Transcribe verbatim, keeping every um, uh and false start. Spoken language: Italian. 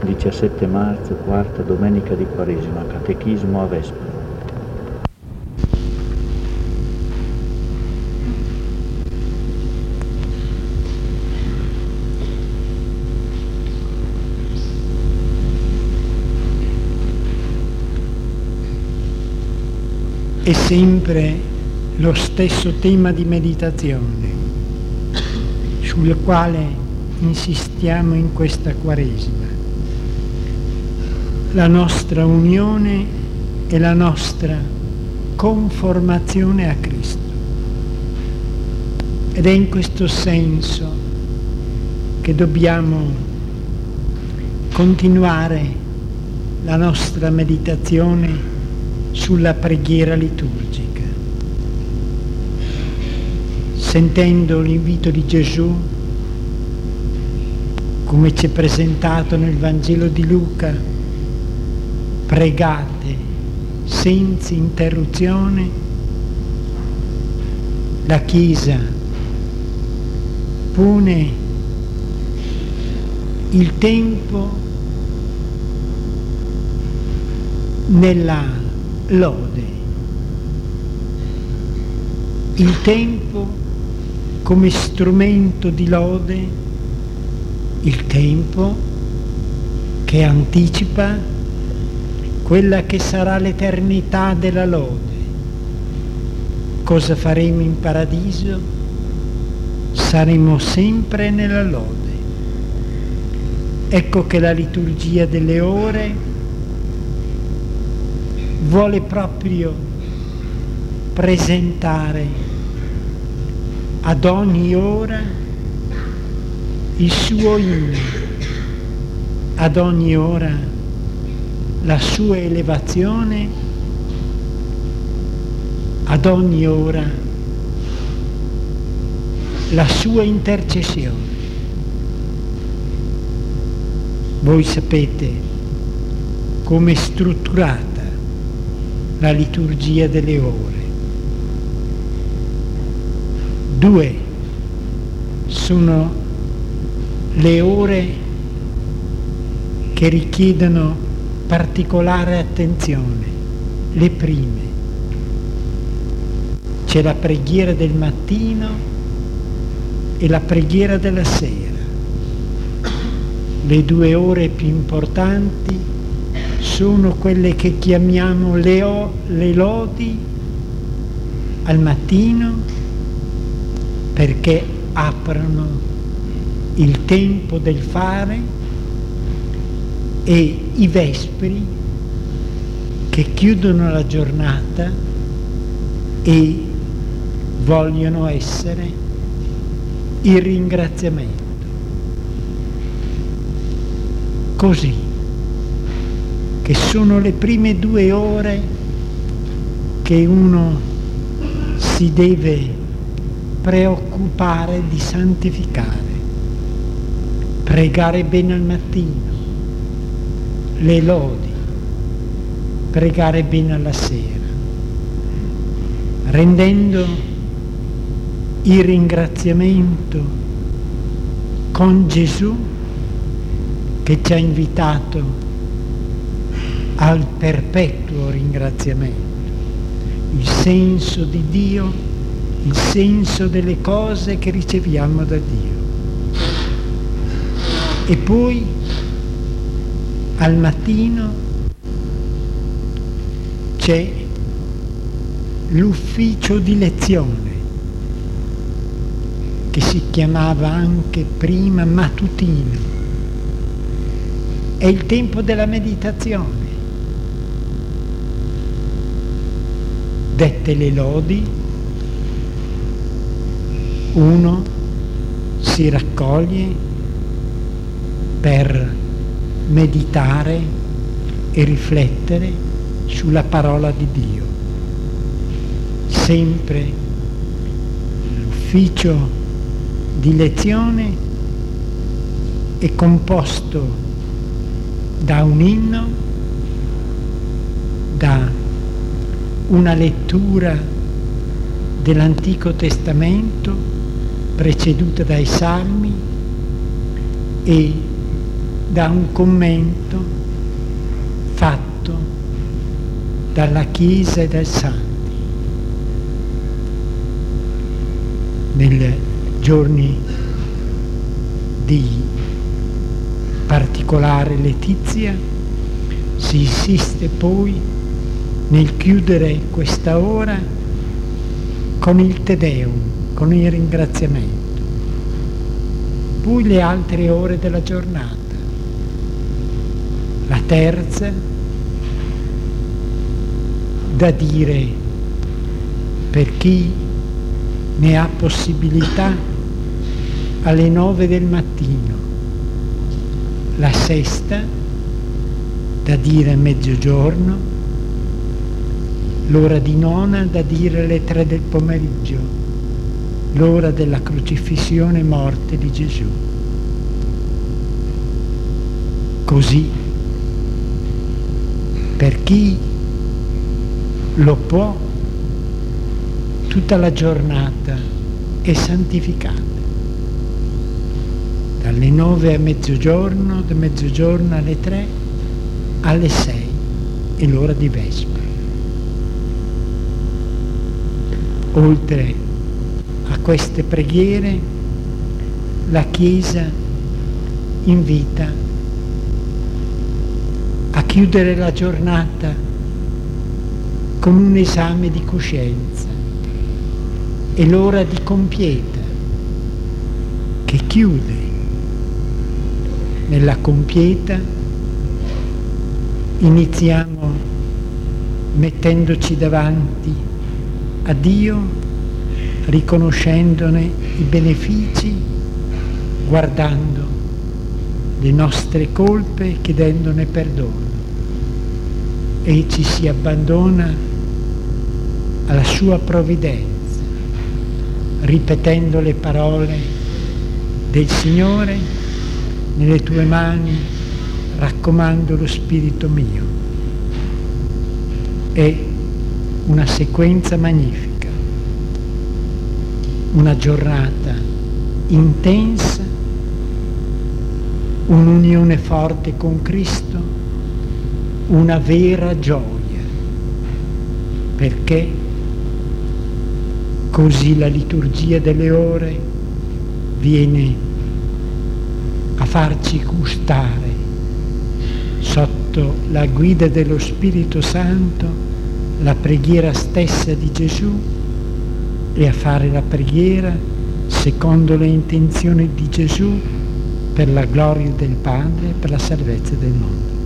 diciassette marzo, quarta domenica di Quaresima, Catechismo a Vespero. È sempre lo stesso tema di meditazione sul quale insistiamo in questa Quaresima: la nostra unione e la nostra conformazione a Cristo. Ed è in questo senso che dobbiamo continuare la nostra meditazione sulla preghiera liturgica, sentendo l'invito di Gesù, come ci è presentato nel Vangelo di Luca: pregate senza interruzione. La Chiesa pone il tempo nella lode, il tempo come strumento di lode, il tempo che anticipa quella che sarà l'eternità della lode. Cosa faremo in paradiso? Saremo sempre nella lode. Ecco che la liturgia delle ore vuole proprio presentare ad ogni ora il suo inno, ad ogni ora la sua elevazione, ad ogni ora la sua intercessione. Voi sapete come è strutturata la liturgia delle ore. Due sono le ore che richiedono particolare attenzione, le prime. C'è la preghiera del mattino e la preghiera della sera. Le due ore più importanti sono quelle che chiamiamo le, o, le lodi al mattino, perché aprono il tempo del fare, e i vespri che chiudono la giornata e vogliono essere il ringraziamento. Così che sono le prime due ore che uno si deve preoccupare di santificare. Pregare bene al mattino, le lodi, pregare bene alla sera, rendendo il ringraziamento con Gesù, che ci ha invitato al perpetuo ringraziamento, il senso di Dio, il senso delle cose che riceviamo da Dio. E poi al mattino c'è l'ufficio di lezione, che si chiamava anche prima mattutino. È il tempo della meditazione. Dette le lodi, uno si raccoglie per meditare e riflettere sulla parola di Dio. Sempre l'ufficio di lezione è composto da un inno, da una lettura dell'Antico Testamento preceduta dai Salmi e da un commento fatto dalla Chiesa e dai Santi. Nei giorni di particolare letizia si insiste poi nel chiudere questa ora con il Te Deum, con il ringraziamento. Poi le altre ore della giornata. La terza, da dire per chi ne ha possibilità, alle nove del mattino. La sesta, da dire a mezzogiorno. L'ora di nona, da dire alle tre del pomeriggio, l'ora della crocifissione e morte di Gesù. Così, per chi lo può, tutta la giornata è santificata. Dalle nove a mezzogiorno, da mezzogiorno alle tre, alle sei è l'ora di Vespra. Oltre a queste preghiere, la Chiesa invita a chiudere la giornata con un esame di coscienza. È l'ora di compieta che chiude. Nella compieta iniziamo mettendoci davanti a Dio, riconoscendone i benefici, guardando le nostre colpe e chiedendone perdono, e ci si abbandona alla sua provvidenza, ripetendo le parole del Signore: nelle tue mani raccomando lo spirito mio. È una sequenza magnifica, una giornata intensa, un'unione forte con Cristo, una vera gioia, perché così la liturgia delle ore viene a farci gustare, sotto la guida dello Spirito Santo, la preghiera stessa di Gesù, e a fare la preghiera secondo le intenzioni di Gesù per la gloria del Padre e per la salvezza del mondo.